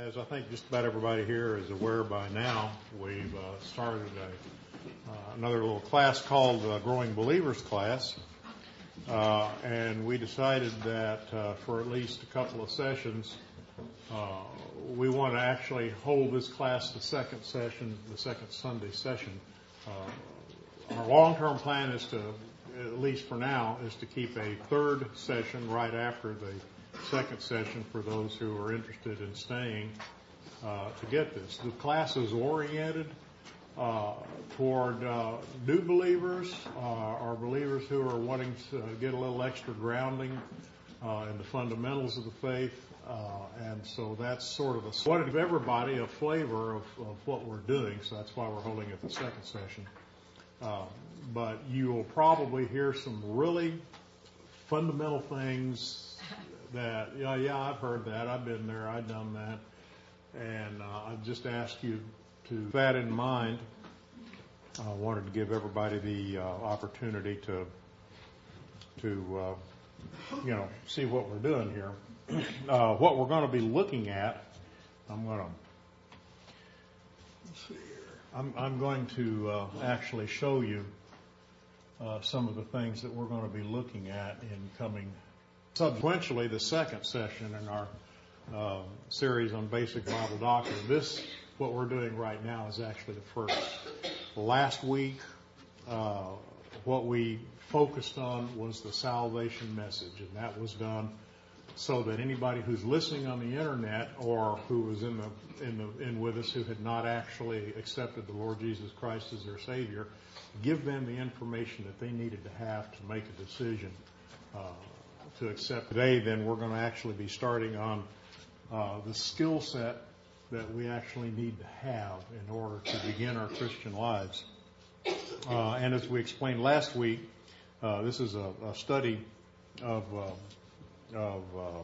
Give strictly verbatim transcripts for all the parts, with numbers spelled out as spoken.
As I think just about everybody here is aware by now, we've uh, started a, uh, another little class called uh, Growing Believers class. Uh, and we decided that uh, for at least a couple of sessions, uh, we want to actually hold this class the second session, the second Sunday session. Uh, our long-term plan is to, at least for now, is to keep a third session right after the second session for those who are interested in staying uh, to get this. The class is oriented uh, toward uh, new believers uh, or believers who are wanting to get a little extra grounding uh, in the fundamentals of the faith. Uh, and so that's sort of a, wanted to give everybody a flavor of, of what we're doing, so that's why we're holding it the second session. Uh, but you will probably hear some really fundamental things that, yeah, yeah, I've heard that, I've been there, I've done that, and uh, I just asked you to, with that in mind, I wanted to give everybody the uh, opportunity to, to uh, you know, see what we're doing here. Uh, what we're going to be looking at, I'm going to, let's see here, I'm, I'm going to uh, actually show you uh, some of the things that we're going to be looking at in coming. Subsequently, the second session in our uh, series on basic Bible doctrine. This, what we're doing right now, is actually the first. Last week, uh, what we focused on was the salvation message, and that was done so that anybody who's listening on the internet or who was in the in the in with us who had not actually accepted the Lord Jesus Christ as their Savior, give them the information that they needed to have to make a decision Uh, to accept. Today, then, we're going to actually be starting on uh, the skill set that we actually need to have in order to begin our Christian lives. Uh, and as we explained last week, uh, this is a, a study of, uh, of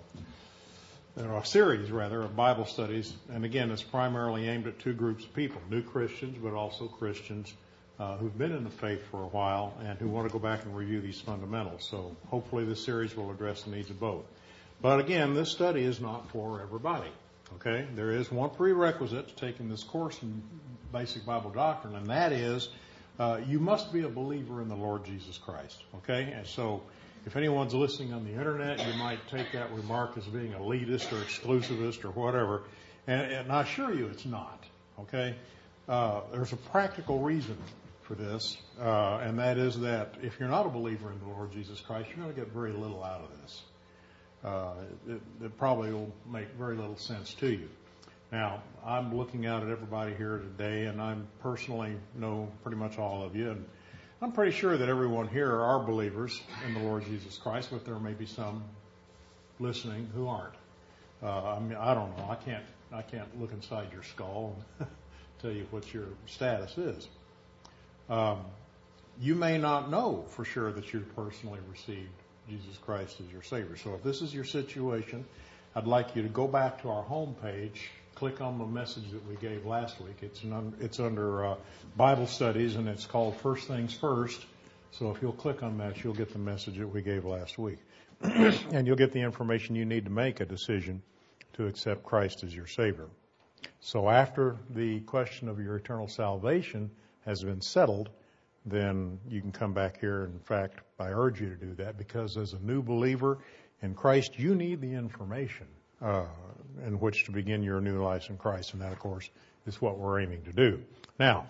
uh, a series, rather, of Bible studies. And again, it's primarily aimed at two groups of people, new Christians, but also Christians Uh, who've been in the faith for a while and who want to go back and review these fundamentals. So hopefully this series will address the needs of both. But again, this study is not for everybody. Okay? There is one prerequisite to taking this course in basic Bible doctrine, and that is uh, you must be a believer in the Lord Jesus Christ. Okay? And so if anyone's listening on the internet, you might take that remark as being elitist or exclusivist or whatever. And, and I assure you it's not. Okay? Uh, there's a practical reason for this, uh, and that is that if you're not a believer in the Lord Jesus Christ, you're going to get very little out of this. Uh, it, it probably will make very little sense to you. Now, I'm looking out at everybody here today, and I personally know pretty much all of you, and I'm pretty sure that everyone here are believers in the Lord Jesus Christ, but there may be some listening who aren't. Uh, I mean, I don't know. I can't. I can't look inside your skull and tell you what your status is. Um, you may not know for sure that you've personally received Jesus Christ as your Savior. So if this is your situation, I'd like you to go back to our home page, click on the message that we gave last week. It's, an, it's under uh, Bible Studies, and it's called First Things First. So if you'll click on that, you'll get the message that we gave last week. And you'll get the information you need to make a decision to accept Christ as your Savior. So after the question of your eternal salvation has been settled, then you can come back here. In fact, I urge you to do that, because as a new believer in Christ, you need the information uh, in which to begin your new life in Christ. And that, of course, is what we're aiming to do. Now,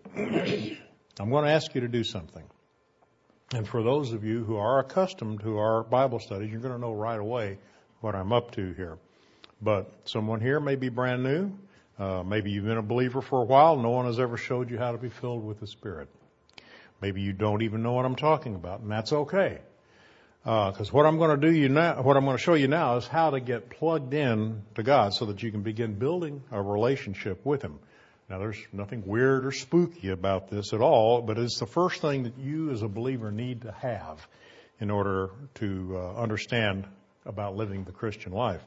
I'm going to ask you to do something. And for those of you who are accustomed to our Bible studies, you're going to know right away what I'm up to here. But someone here may be brand new. Uh, maybe you've been a believer for a while. No one has ever showed you how to be filled with the Spirit. Maybe you don't even know what I'm talking about, and that's okay. Because uh, what I'm going to do you now, what I'm going to show you now, is how to get plugged in to God so that you can begin building a relationship with Him. Now, there's nothing weird or spooky about this at all, but it's the first thing that you as a believer need to have in order to uh, understand about living the Christian life.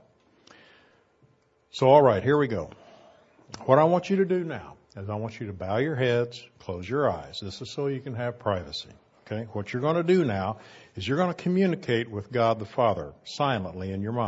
So, all right, here we go. What I want you to do now is I want you to bow your heads, close your eyes. This is so you can have privacy. Okay? What you're going to do now is you're going to communicate with God the Father silently in your mind.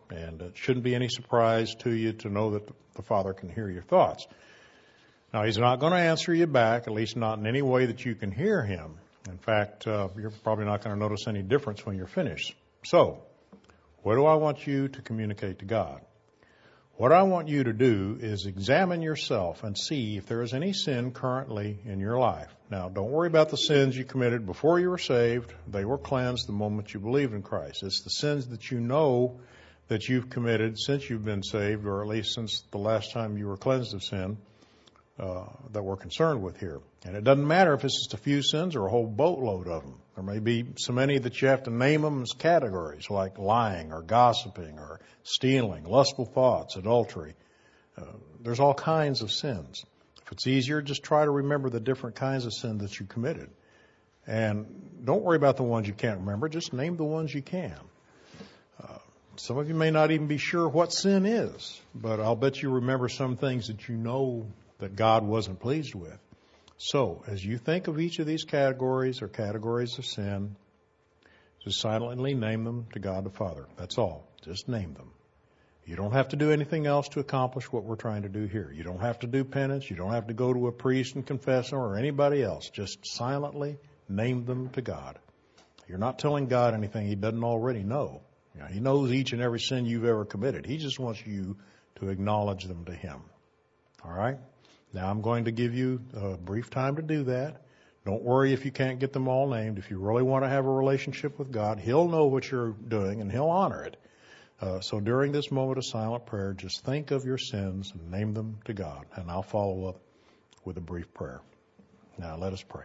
And it shouldn't be any surprise to you to know that the Father can hear your thoughts. Now, He's not going to answer you back, at least not in any way that you can hear Him. In fact, uh, you're probably not going to notice any difference when you're finished. So, what do I want you to communicate to God? What I want you to do is examine yourself and see if there is any sin currently in your life. Now, don't worry about the sins you committed before you were saved. They were cleansed the moment you believed in Christ. It's the sins that you know that you've committed since you've been saved, or at least since the last time you were cleansed of sin, uh, that we're concerned with here. And it doesn't matter if it's just a few sins or a whole boatload of them. There may be so many that you have to name them as categories, like lying or gossiping or stealing, lustful thoughts, adultery. Uh, there's all kinds of sins. If it's easier, just try to remember the different kinds of sin that you committed. And don't worry about the ones you can't remember. Just name the ones you can. Uh, some of you may not even be sure what sin is, but I'll bet you remember some things that you know that God wasn't pleased with. So, as you think of each of these categories or categories of sin, just silently name them to God the Father. That's all. Just name them. You don't have to do anything else to accomplish what we're trying to do here. You don't have to do penance. You don't have to go to a priest and confess them or anybody else. Just silently name them to God. You're not telling God anything He doesn't already know. You know, He knows each and every sin you've ever committed. He just wants you to acknowledge them to Him. All right? Now I'm going to give you a brief time to do that. Don't worry if you can't get them all named. If you really want to have a relationship with God, He'll know what you're doing and He'll honor it. Uh, so during this moment of silent prayer, just think of your sins and name them to God. And I'll follow up with a brief prayer. Now let us pray.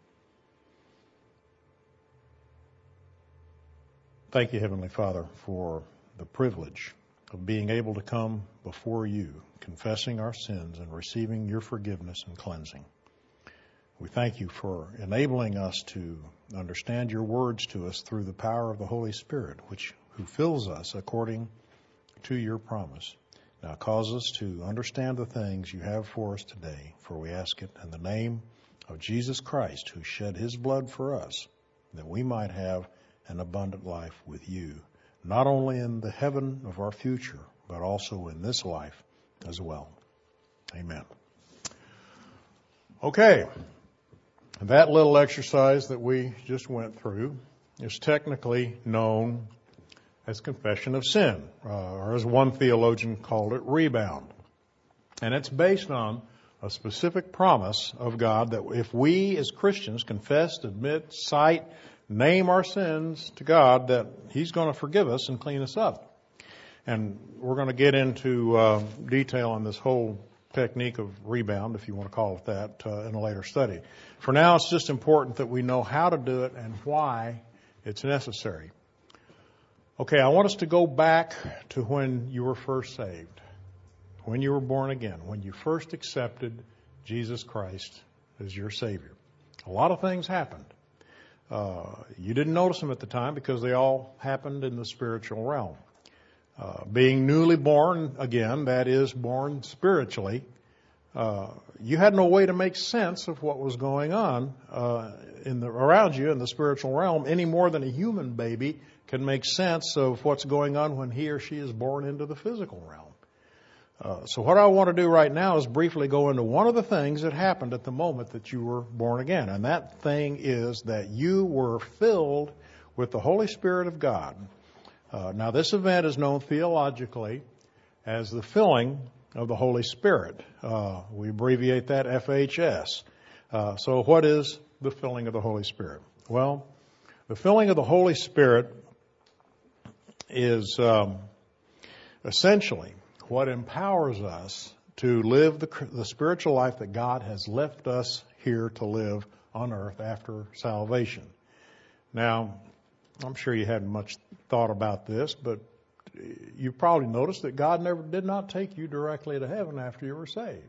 Thank you, Heavenly Father, for the privilege of being able to come before you, confessing our sins and receiving your forgiveness and cleansing. We thank you for enabling us to understand your words to us through the power of the Holy Spirit, which who fills us according to your promise. Now cause us to understand the things you have for us today, for we ask it in the name of Jesus Christ, who shed his blood for us, that we might have an abundant life with you, not only in the heaven of our future, but also in this life as well. Amen. Okay. That little exercise that we just went through is technically known as confession of sin, uh, or as one theologian called it, rebound. And it's based on a specific promise of God that if we as Christians confess, admit, cite, name our sins to God, that he's going to forgive us and clean us up. And we're going to get into uh, detail on this whole technique of rebound, if you want to call it that, uh, in a later study. For now, it's just important that we know how to do it and why it's necessary. Okay, I want us to go back to when you were first saved, when you were born again, when you first accepted Jesus Christ as your Savior. A lot of things happened. Uh, you didn't notice them at the time because they all happened in the spiritual realm. Uh, being newly born again, that is, born spiritually, uh, you had no way to make sense of what was going on uh, in the around you in the spiritual realm any more than a human baby can make sense of what's going on when he or she is born into the physical realm. Uh, so what I want to do right now is briefly go into one of the things that happened at the moment that you were born again. And that thing is that you were filled with the Holy Spirit of God. Uh, now, this event is known theologically as the filling of the Holy Spirit. Uh, we abbreviate that F H S. Uh, so what is the filling of the Holy Spirit? Well, the filling of the Holy Spirit is um, essentially what empowers us to live the, the spiritual life that God has left us here to live on earth after salvation. Now, I'm sure you hadn't much thought about this, but you probably noticed that God never did not take you directly to heaven after you were saved.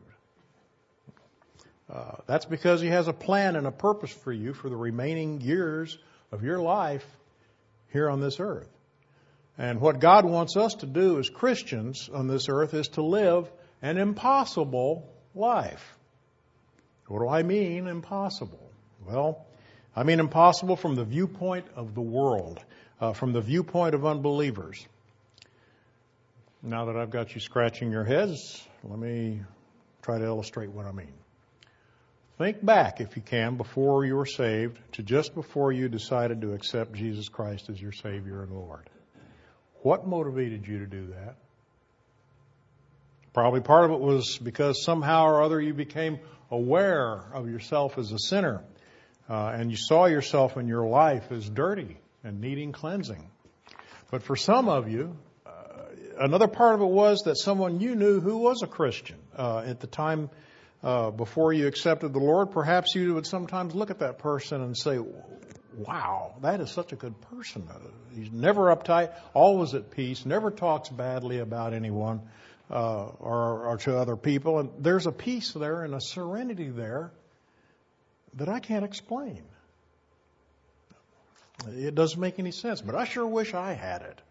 Uh, that's because he has a plan and a purpose for you for the remaining years of your life here on this earth. And what God wants us to do as Christians on this earth is to live an impossible life. What do I mean, impossible? Well, I mean impossible from the viewpoint of the world, uh, from the viewpoint of unbelievers. Now that I've got you scratching your heads, let me try to illustrate what I mean. Think back, if you can, before you were saved, to just before you decided to accept Jesus Christ as your Savior and Lord. What motivated you to do that? Probably part of it was because somehow or other you became aware of yourself as a sinner, uh, and you saw yourself in your life as dirty and needing cleansing. But for some of you, uh, another part of it was that someone you knew who was a Christian uh, at the time uh, before you accepted the Lord. Perhaps you would sometimes look at that person and say, wow, that is such a good person. He's never uptight, always at peace, never talks badly about anyone uh, or, or to other people. And there's a peace there and a serenity there that I can't explain. It doesn't make any sense, but I sure wish I had it.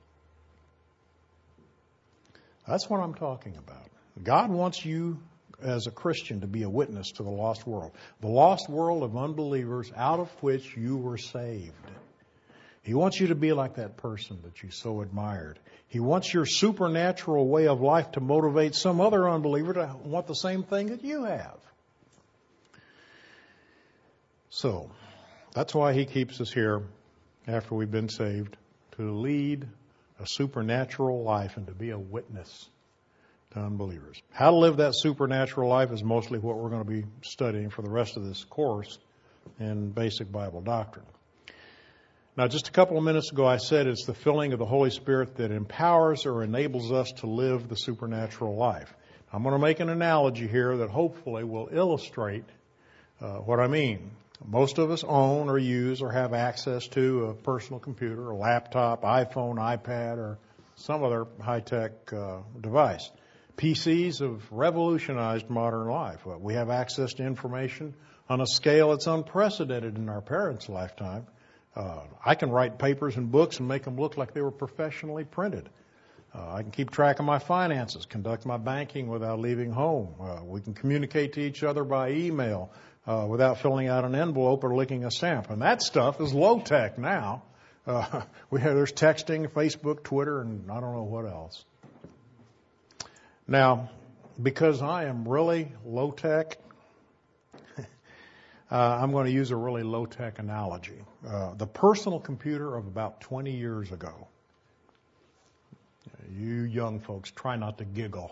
That's what I'm talking about. God wants you as a Christian to be a witness to the lost world. The lost world of unbelievers out of which you were saved. He wants you to be like that person that you so admired. He wants your supernatural way of life to motivate some other unbeliever to want the same thing that you have. So, that's why He keeps us here after we've been saved, to lead a supernatural life and to be a witness to unbelievers. How to live that supernatural life is mostly what we're going to be studying for the rest of this course in basic Bible doctrine. Now, just a couple of minutes ago, I said it's the filling of the Holy Spirit that empowers or enables us to live the supernatural life. I'm going to make an analogy here that hopefully will illustrate uh, what I mean. Most of us own or use or have access to a personal computer, a laptop, iPhone, iPad, or some other high-tech uh, device. P Cs have revolutionized modern life. We have access to information on a scale that's unprecedented in our parents' lifetime. Uh, I can write papers and books and make them look like they were professionally printed. Uh, I can keep track of my finances, conduct my banking without leaving home. Uh, we can communicate to each other by email uh, without filling out an envelope or licking a stamp. And that stuff is low-tech now. Uh, we have, there's texting, Facebook, Twitter, and I don't know what else. Now, because I am really low-tech, uh, I'm going to use a really low-tech analogy. Uh, the personal computer of about twenty years ago. You young folks, try not to giggle.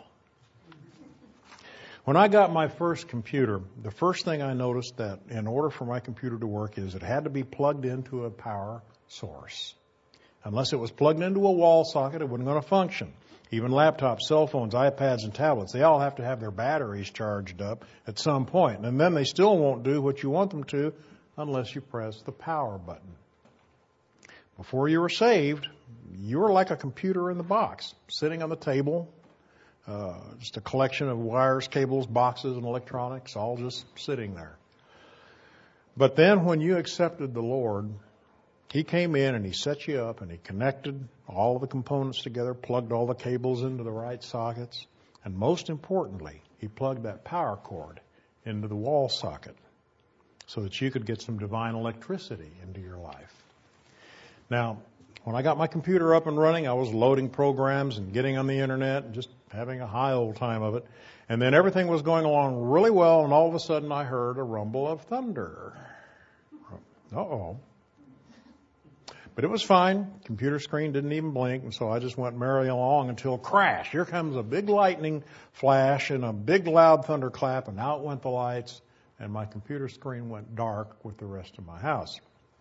When I got my first computer, the first thing I noticed that in order for my computer to work is it had to be plugged into a power source. Unless it was plugged into a wall socket, it wasn't going to function. Even laptops, cell phones, iPads, and tablets, they all have to have their batteries charged up at some point. And then they still won't do what you want them to unless you press the power button. Before you were saved, you were like a computer in the box, sitting on the table, uh, just a collection of wires, cables, boxes, and electronics, all just sitting there. But then when you accepted the Lord, He came in and He set you up and He connected all of the components together, plugged all the cables into the right sockets, and most importantly, He plugged that power cord into the wall socket so that you could get some divine electricity into your life. Now, when I got my computer up and running, I was loading programs and getting on the internet and just having a high old time of it. And then everything was going along really well, and all of a sudden I heard a rumble of thunder. Uh-oh. But it was fine. Computer screen didn't even blink, and so I just went merrily along until crash. Here comes a big lightning flash and a big loud thunderclap, and out went the lights, and my computer screen went dark with the rest of my house.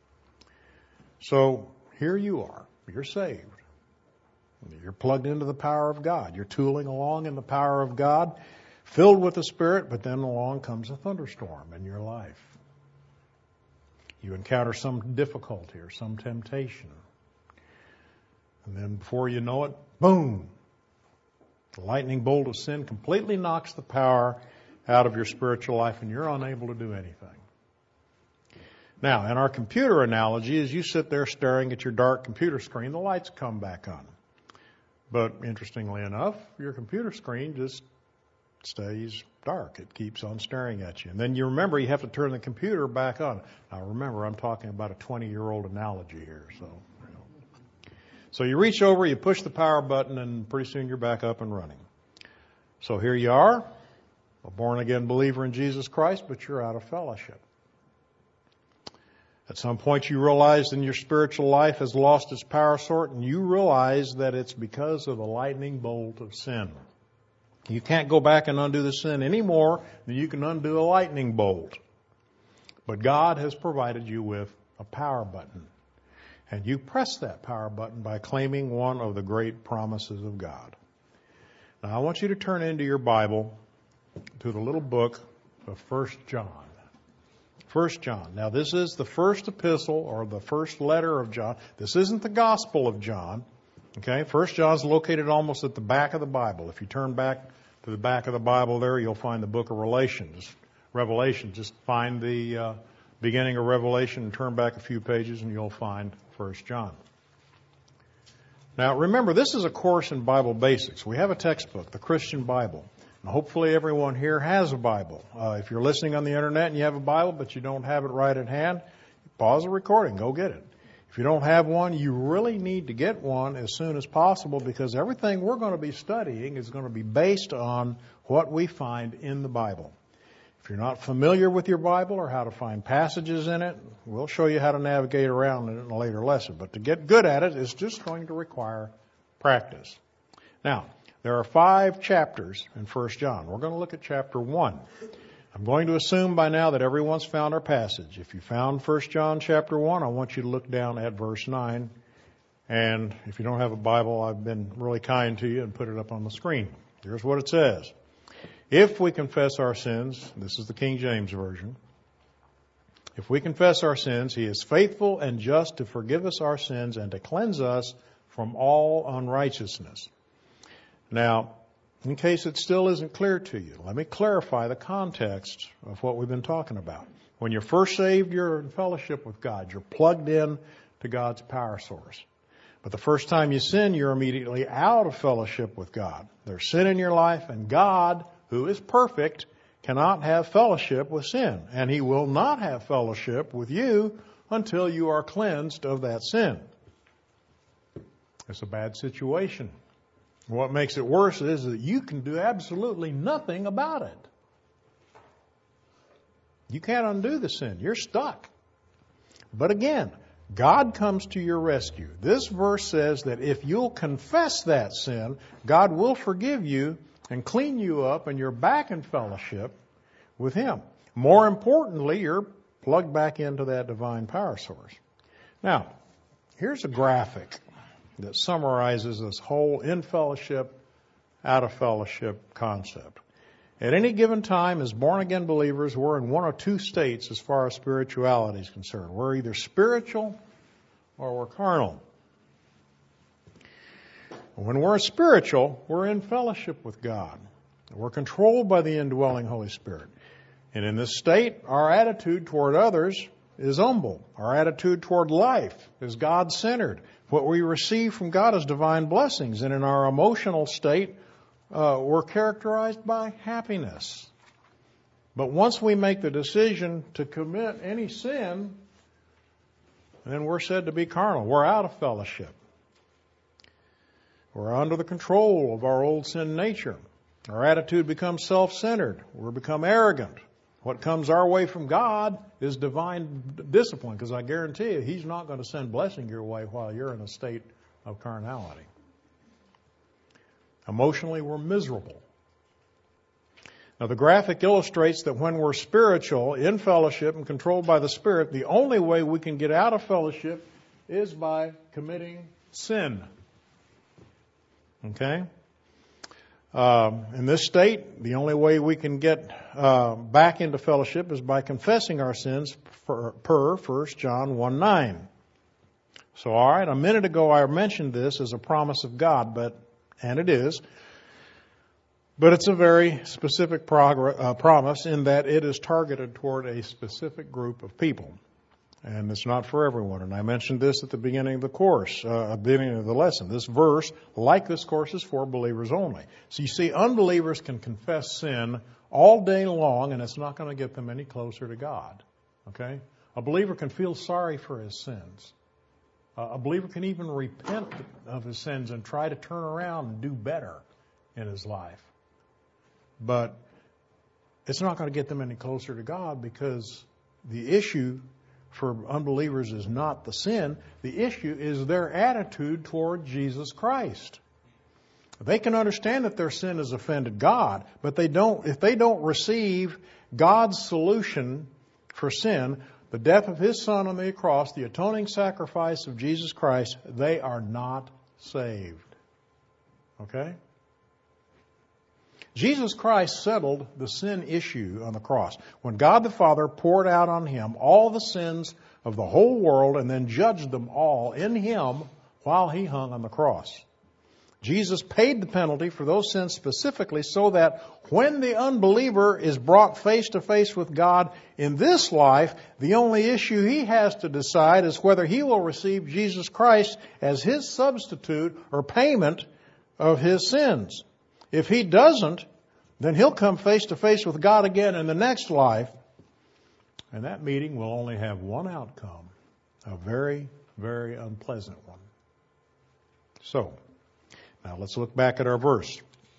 So here you are. You're saved. You're plugged into the power of God. You're tooling along in the power of God, filled with the Spirit, but then along comes a thunderstorm in your life. You encounter some difficulty or some temptation. And then before you know it, boom, the lightning bolt of sin completely knocks the power out of your spiritual life, and you're unable to do anything. Now, in our computer analogy, as you sit there staring at your dark computer screen, the lights come back on. But interestingly enough, your computer screen just stays dark. It keeps on staring at you. And then you remember you have to turn the computer back on. Now remember, I'm talking about a twenty-year-old analogy here. So, you know. So you reach over, you push the power button, and pretty soon you're back up and running. So here you are, a born-again believer in Jesus Christ, but you're out of fellowship. At some point you realize in your spiritual life has lost its power source, and you realize that it's because of the lightning bolt of sin. You can't go back and undo the sin any more than you can undo a lightning bolt. But God has provided you with a power button. And you press that power button by claiming one of the great promises of God. Now I want you to turn into your Bible to the little book of First John. First John. Now this is the first epistle or the first letter of John. This isn't the Gospel of John. Okay? First John is located almost at the back of the Bible. If you turn back to the back of the Bible there, you'll find the book of Relations. Revelation. Just find the uh, beginning of Revelation and turn back a few pages and you'll find First John. Now remember, this is a course in Bible basics. We have a textbook, the Christian Bible. And hopefully everyone here has a Bible. Uh, if you're listening on the internet and you have a Bible but you don't have it right at hand, pause the recording, go get it. If you don't have one, you really need to get one as soon as possible because everything we're going to be studying is going to be based on what we find in the Bible. If you're not familiar with your Bible or how to find passages in it, we'll show you how to navigate around it in a later lesson. But to get good at it is just going to require practice. Now, there are five chapters in First John. We're going to look at chapter one. I'm going to assume by now that everyone's found our passage. If you found First John chapter one, I want you to look down at verse nine. And if you don't have a Bible, I've been really kind to you and put it up on the screen. Here's what it says. If we confess our sins, this is the King James Version. If we confess our sins, He is faithful and just to forgive us our sins and to cleanse us from all unrighteousness. Now, in case it still isn't clear to you, let me clarify the context of what we've been talking about. When you're first saved, you're in fellowship with God. You're plugged in to God's power source. But the first time you sin, you're immediately out of fellowship with God. There's sin in your life, and God, who is perfect, cannot have fellowship with sin. And He will not have fellowship with you until you are cleansed of that sin. It's a bad situation. What makes it worse is that you can do absolutely nothing about it. You can't undo the sin. You're stuck. But again, God comes to your rescue. This verse says that if you'll confess that sin, God will forgive you and clean you up, and you're back in fellowship with Him. More importantly, you're plugged back into that divine power source. Now, here's a graphic that summarizes this whole in fellowship, out of fellowship concept. At any given time, as born-again believers, we're in one of two states as far as spirituality is concerned. We're either spiritual or we're carnal. When we're spiritual, we're in fellowship with God. We're controlled by the indwelling Holy Spirit. And in this state, our attitude toward others is humble. Our attitude toward life is God-centered. What we receive from God is divine blessings. And in our emotional state, uh, we're characterized by happiness. But once we make the decision to commit any sin, then we're said to be carnal. We're out of fellowship. We're under the control of our old sin nature. Our attitude becomes self-centered. We become arrogant. What comes our way from God is divine discipline, because I guarantee you He's not going to send blessing your way while you're in a state of carnality. Emotionally, we're miserable. Now, the graphic illustrates that when we're spiritual, in fellowship, and controlled by the Spirit, the only way we can get out of fellowship is by committing sin. Okay? Um, in this state, the only way we can get uh, back into fellowship is by confessing our sins per, per First John one nine. So, all right, a minute ago I mentioned this as a promise of God, but and it is, but it's a very specific progr- uh, promise in that it is targeted toward a specific group of people. And it's not for everyone. And I mentioned this at the beginning of the course, uh, at the beginning of the lesson. This verse, like this course, is for believers only. So you see, unbelievers can confess sin all day long, and it's not going to get them any closer to God. Okay? A believer can feel sorry for his sins. Uh, a believer can even repent of his sins and try to turn around and do better in his life. But it's not going to get them any closer to God, because the issue for unbelievers is not the sin. The issue is their attitude toward Jesus Christ. They can understand that their sin has offended God, but they don't, if they don't receive God's solution for sin, the death of His Son on the cross, the atoning sacrifice of Jesus Christ, they are not saved. Okay? Jesus Christ settled the sin issue on the cross. When God the Father poured out on Him all the sins of the whole world and then judged them all in Him while He hung on the cross. Jesus paid the penalty for those sins specifically so that when the unbeliever is brought face to face with God in this life, the only issue he has to decide is whether he will receive Jesus Christ as his substitute or payment of his sins. If he doesn't, then he'll come face to face with God again in the next life, and that meeting will only have one outcome, a very, very unpleasant one. So, now let's look back at our verse.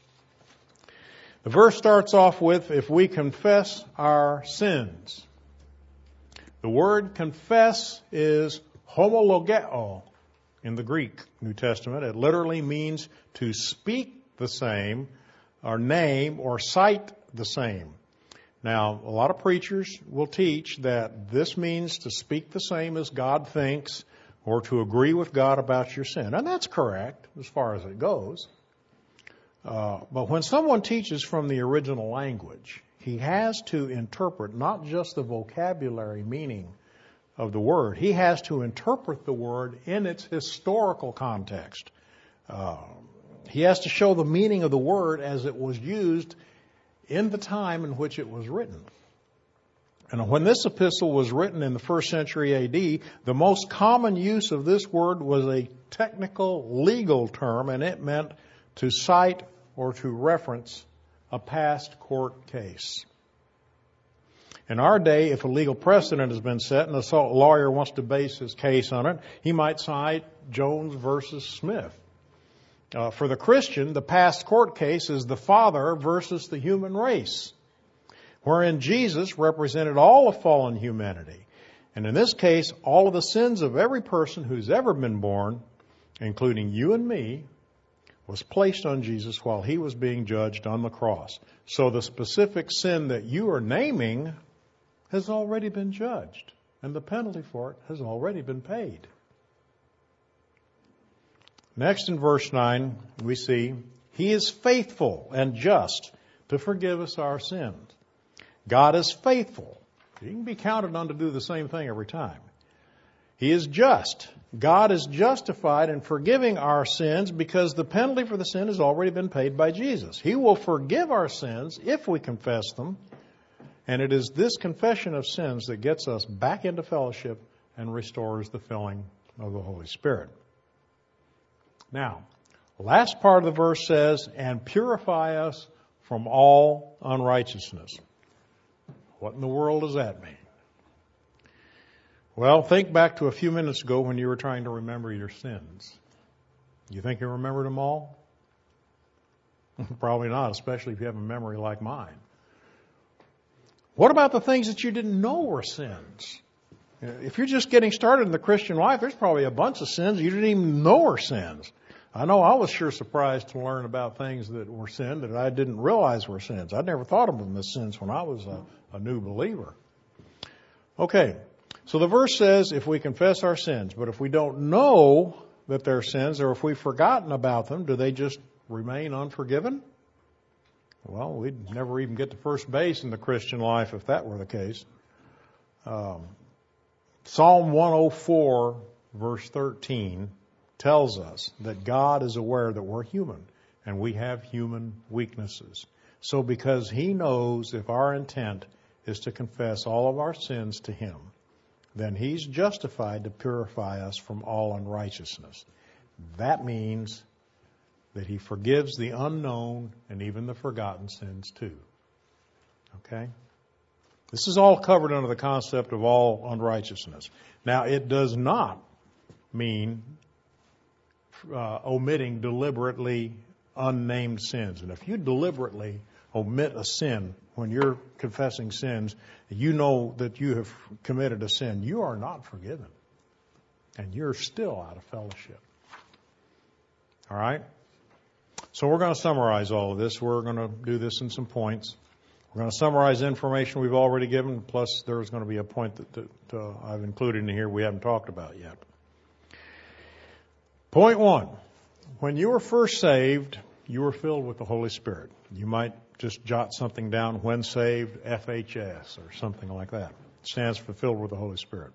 The verse starts off with, if we confess our sins. The word confess is homologeo in the Greek New Testament. It literally means to speak the same, or name, or cite the same. Now, a lot of preachers will teach that this means to speak the same as God thinks, or to agree with God about your sin. And that's correct as far as it goes. Uh, but when someone teaches from the original language, he has to interpret not just the vocabulary meaning of the word. He has to interpret the word in its historical context. Uh, he has to show the meaning of the word as it was used in the time in which it was written. And when this epistle was written in the first century A D, the most common use of this word was a technical legal term, and it meant to cite or to reference a past court case. In our day, if a legal precedent has been set and a lawyer wants to base his case on it, he might cite Jones versus Smith. Uh, for the Christian, the past court case is the Father versus the human race, wherein Jesus represented all of fallen humanity. And in this case, all of the sins of every person who's ever been born, including you and me, was placed on Jesus while He was being judged on the cross. So the specific sin that you are naming has already been judged, and the penalty for it has already been paid. Next in verse nine, we see, He is faithful and just to forgive us our sins. God is faithful. You can be counted on to do the same thing every time. He is just. God is justified in forgiving our sins because the penalty for the sin has already been paid by Jesus. He will forgive our sins if we confess them. And it is this confession of sins that gets us back into fellowship and restores the filling of the Holy Spirit. Now, the last part of the verse says, and purify us from all unrighteousness. What in the world does that mean? Well, think back to a few minutes ago when you were trying to remember your sins. You think you remembered them all? Probably not, especially if you have a memory like mine. What about the things that you didn't know were sins? If you're just getting started in the Christian life, there's probably a bunch of sins you didn't even know were sins. I know I was sure surprised to learn about things that were sin that I didn't realize were sins. I'd never thought of them as sins when I was a, a new believer. Okay, so the verse says if we confess our sins, but if we don't know that they're sins or if we've forgotten about them, do they just remain unforgiven? Well, we'd never even get to first base in the Christian life if that were the case. Um, Psalm one oh four, verse thirteen, tells us that God is aware that we're human and we have human weaknesses. So because He knows if our intent is to confess all of our sins to Him, then He's justified to purify us from all unrighteousness. That means that He forgives the unknown and even the forgotten sins too. Okay? This is all covered under the concept of all unrighteousness. Now, it does not mean uh, omitting deliberately unnamed sins. And if you deliberately omit a sin when you're confessing sins, you know that you have committed a sin. You are not forgiven. And you're still out of fellowship. All right? So we're going to summarize all of this. We're going to do this in some points. We're going to summarize information we've already given, plus there's going to be a point that, that uh, I've included in here we haven't talked about yet. Point one. When you were first saved, you were filled with the Holy Spirit. You might just jot something down, when saved, F H S, or something like that. It stands for filled with the Holy Spirit.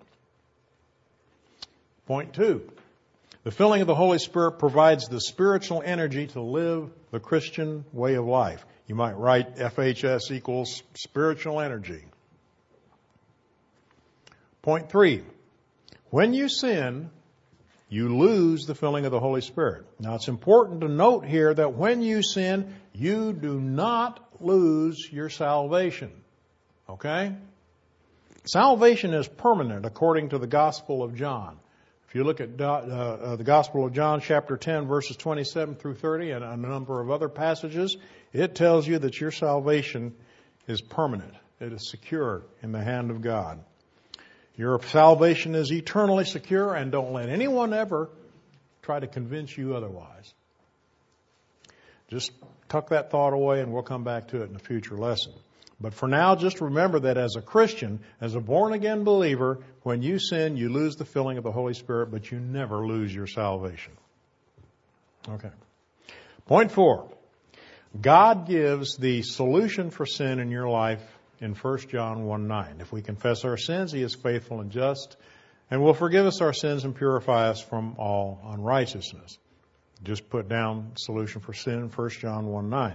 Point two. The filling of the Holy Spirit provides the spiritual energy to live the Christian way of life. You might write F H S equals spiritual energy. Point three. When you sin, you lose the filling of the Holy Spirit. Now, it's important to note here that when you sin, you do not lose your salvation. Okay? Salvation is permanent according to the Gospel of John. If you look at uh, uh, the Gospel of John, chapter ten, verses twenty-seven through thirty, and a number of other passages, it tells you that your salvation is permanent. It is secure in the hand of God. Your salvation is eternally secure, and don't let anyone ever try to convince you otherwise. Just tuck that thought away, and we'll come back to it in a future lesson. But for now, just remember that as a Christian, as a born-again believer, when you sin, you lose the filling of the Holy Spirit, but you never lose your salvation. Okay. Point four. God gives the solution for sin in your life in First John one nine. If we confess our sins, He is faithful and just, and will forgive us our sins and purify us from all unrighteousness. Just put down solution for sin in First John one nine.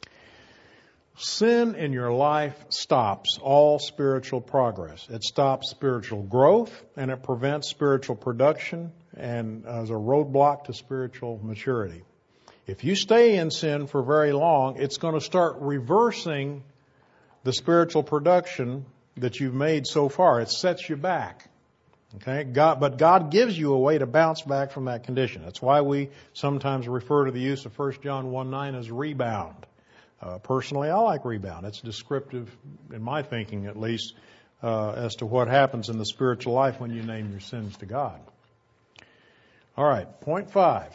Sin in your life stops all spiritual progress. It stops spiritual growth, and it prevents spiritual production, and as a roadblock to spiritual maturity. If you stay in sin for very long, it's going to start reversing the spiritual production that you've made so far. It sets you back. Okay? God, but God gives you a way to bounce back from that condition. That's why we sometimes refer to the use of First John one nine as rebound. Uh, personally, I like rebound. It's descriptive, in my thinking at least, uh, as to what happens in the spiritual life when you name your sins to God. All right, point five.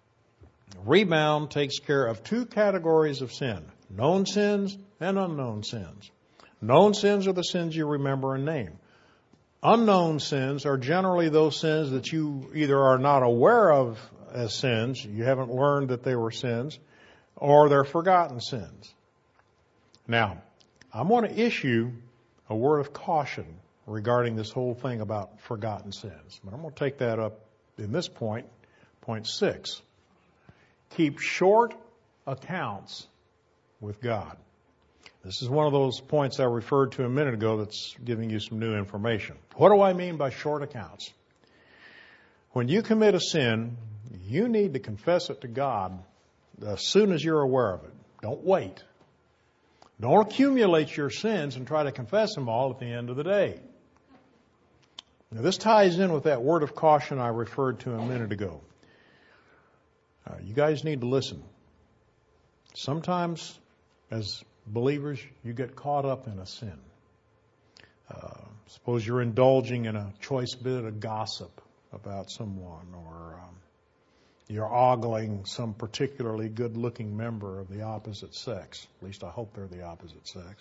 Rebound takes care of two categories of sin, known sins and unknown sins. Known sins are the sins you remember and name. Unknown sins are generally those sins that you either are not aware of as sins, you haven't learned that they were sins, or they're forgotten sins. Now, I'm going to issue a word of caution regarding this whole thing about forgotten sins. But I'm going to take that up in this point, point six. Keep short accounts with God. This is one of those points I referred to a minute ago that's giving you some new information. What do I mean by short accounts? When you commit a sin, you need to confess it to God as soon as you're aware of it. Don't wait. Don't accumulate your sins and try to confess them all at the end of the day. Now, this ties in with that word of caution I referred to a minute ago. Uh, you guys need to listen. Sometimes, as believers, you get caught up in a sin. Uh, suppose you're indulging in a choice bit of gossip about someone, or um, you're ogling some particularly good-looking member of the opposite sex. At least I hope they're the opposite sex.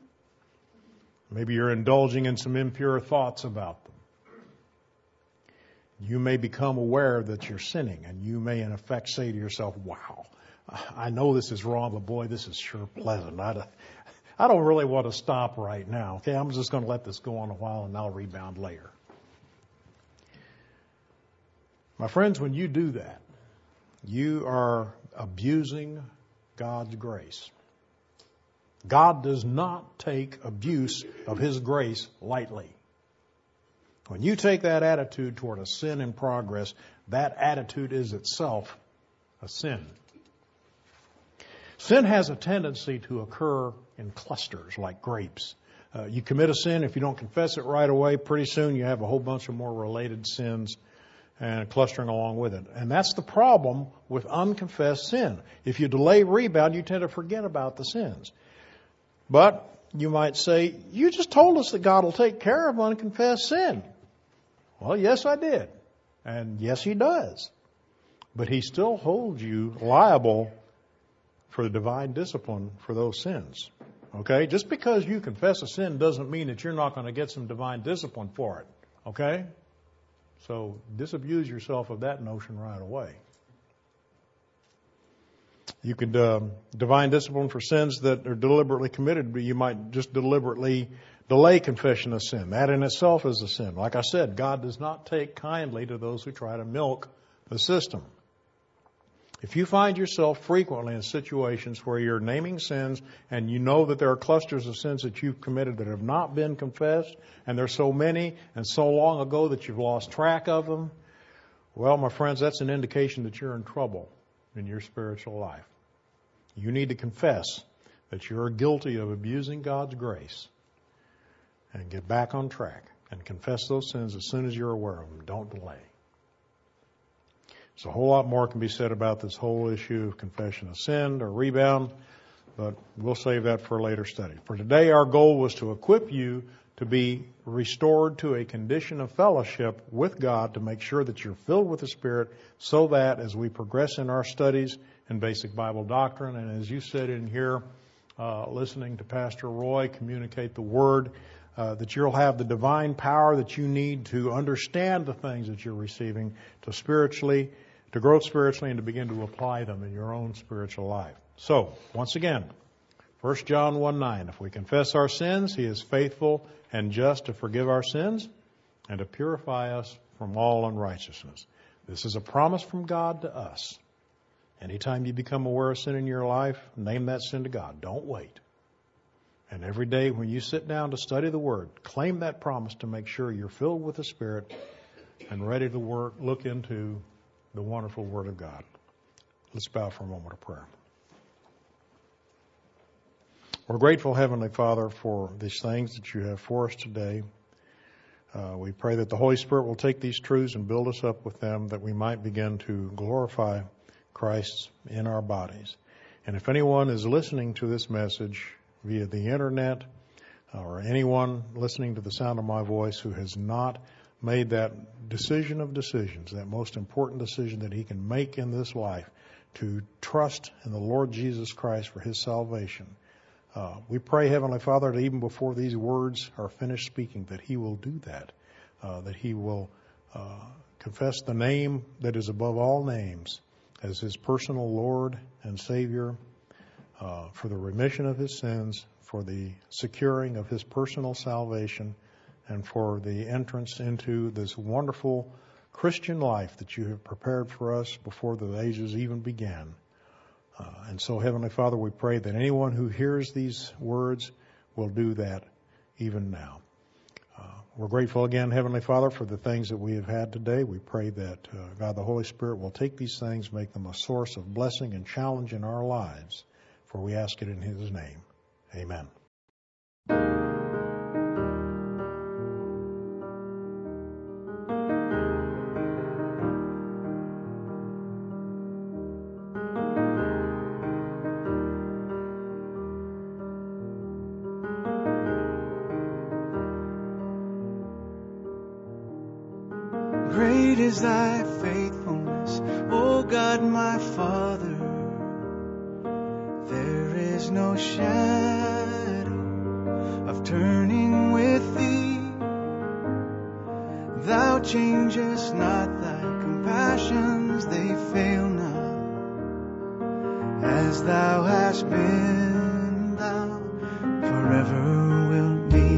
Maybe you're indulging in some impure thoughts about them. You may become aware that you're sinning, and you may in effect say to yourself, wow, I know this is wrong, but boy, this is sure pleasant. I don't, I don't really want to stop right now. Okay, I'm just going to let this go on a while, and I'll rebound later. My friends, when you do that, you are abusing God's grace. God does not take abuse of His grace lightly. When you take that attitude toward a sin in progress, that attitude is itself a sin. Sin has a tendency to occur in clusters like grapes. Uh, you commit a sin, if you don't confess it right away, pretty soon you have a whole bunch of more related sins and clustering along with it. And that's the problem with unconfessed sin. If you delay rebound, you tend to forget about the sins. But you might say, you just told us that God will take care of unconfessed sin. Well, yes, I did. And yes, He does. But He still holds you liable for the divine discipline for those sins. Okay? Just because you confess a sin doesn't mean that you're not going to get some divine discipline for it. Okay? So disabuse yourself of that notion right away. You could um, divine discipline for sins that are deliberately committed, but you might just deliberately delay confession of sin. That in itself is a sin. Like I said, God does not take kindly to those who try to milk the system. If you find yourself frequently in situations where you're naming sins and you know that there are clusters of sins that you've committed that have not been confessed, and there's so many and so long ago that you've lost track of them, well, my friends, that's an indication that you're in trouble in your spiritual life. You need to confess that you're guilty of abusing God's grace and get back on track and confess those sins as soon as you're aware of them. Don't delay. So a whole lot more can be said about this whole issue of confession of sin or rebound, but we'll save that for a later study. For today, our goal was to equip you to be restored to a condition of fellowship with God, to make sure that you're filled with the Spirit, so that as we progress in our studies in basic Bible doctrine, and as you sit in here uh, listening to Pastor Roy communicate the Word, uh, that you'll have the divine power that you need to understand the things that you're receiving, to spiritually to grow spiritually and to begin to apply them in your own spiritual life. So, once again, First John one nine, if we confess our sins, He is faithful and just to forgive our sins and to purify us from all unrighteousness. This is a promise from God to us. Anytime you become aware of sin in your life, name that sin to God. Don't wait. And every day when you sit down to study the Word, claim that promise to make sure you're filled with the Spirit and ready to work, look into the wonderful Word of God. Let's bow for a moment of prayer. We're grateful, Heavenly Father, for these things that you have for us today. Uh, we pray that the Holy Spirit will take these truths and build us up with them, that we might begin to glorify Christ in our bodies. And if anyone is listening to this message via the internet, or anyone listening to the sound of my voice who has not made that decision of decisions, that most important decision that he can make in this life, to trust in the Lord Jesus Christ for His salvation, uh, we pray, Heavenly Father, that even before these words are finished speaking, that He will do that, uh, that He will uh, confess the name that is above all names as His personal Lord and Savior, uh, for the remission of His sins, for the securing of His personal salvation, and for the entrance into this wonderful Christian life that you have prepared for us before the ages even began. Uh, and so, Heavenly Father, we pray that anyone who hears these words will do that even now. Uh, we're grateful again, Heavenly Father, for the things that we have had today. We pray that uh, God the Holy Spirit will take these things, make them a source of blessing and challenge in our lives. For we ask it in His name. Amen. Great is thy faithfulness, O God my Father. There is no shadow of turning with thee. Thou changest not, thy compassions, they fail not. As thou hast been, thou forever wilt be.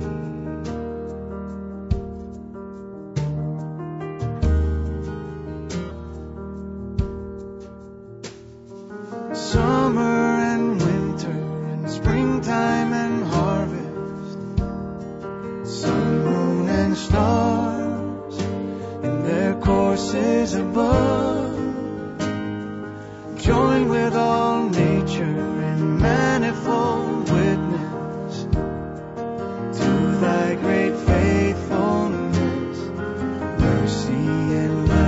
Summer and winter and springtime and harvest, sun, moon, and stars in their courses above, join with all nature in manifold witness to thy great faithfulness, mercy and love.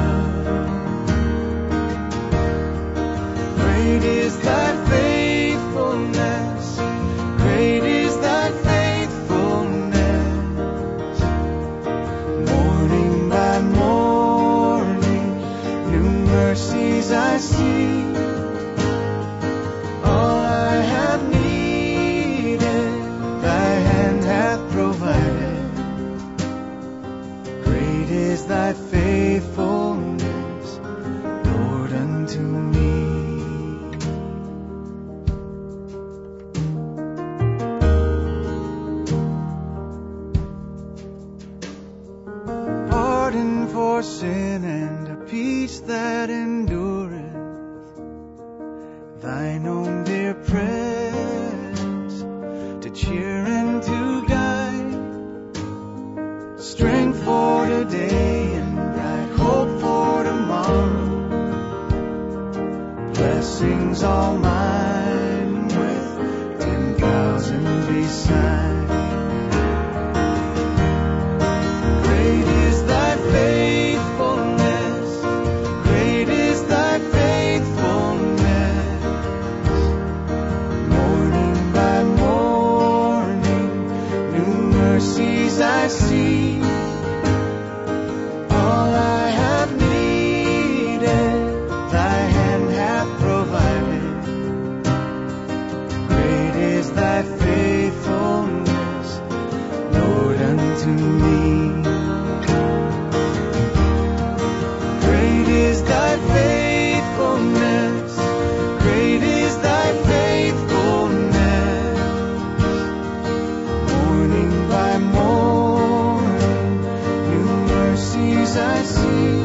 kingdom's all mine with ten thousand beside. Great is thy faithfulness, great is thy faithfulness. Morning by morning, new mercies I see. All I have needed, thy hand hath provided. Great is thy faithfulness, Lord, unto me. Great is thy faithfulness, great is thy faithfulness. Morning by morning, new mercies I see.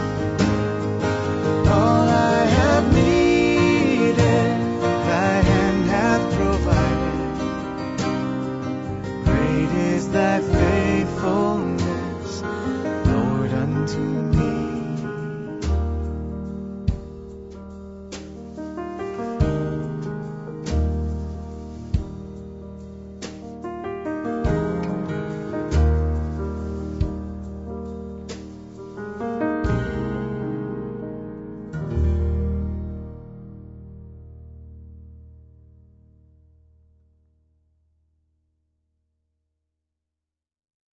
All I have needed, thy hand hath provided. Great is thy faithfulness.